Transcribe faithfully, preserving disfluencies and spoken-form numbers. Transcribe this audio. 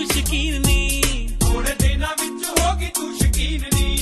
ਤੂੰ ਸ਼ਕੀਨ ਨੀ, ਥੋੜੇ ਦਿਨਾਂ ਵਿੱਚ ਹੋ ਗਈ ਤੂੰ ਸ਼ਕੀਨ ਨੀ।